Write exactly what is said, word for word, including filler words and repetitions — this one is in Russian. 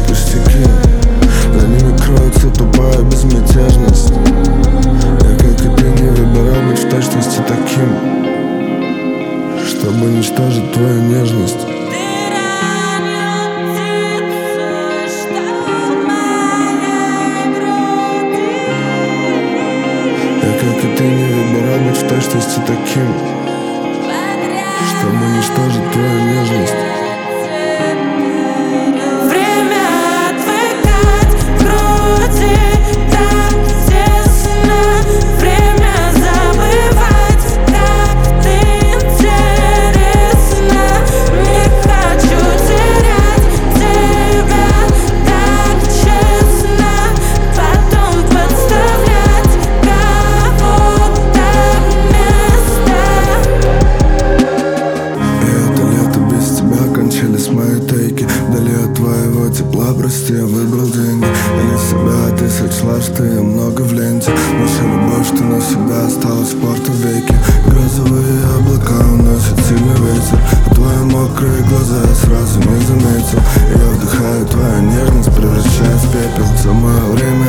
пустяки, за ними кроется тупая безмятежность. Я, как и ты, не выбирал быть в точности таким, чтобы уничтожить твою нежность. Я, как и ты, не выбирал быть в точности таким, чтобы уничтожить твою нежность. Мои тейки вдали от твоего тепла, прости, я выбрал деньги. Для себя ты сочла, что я много в ленте. Наша любовь, что навсегда осталась в порто-веке. Грозовые облака уносят сильный ветер, а твои мокрые глаза я сразу не заметил. И я вдыхаю твою нежность, превращаясь в пепел. За мое время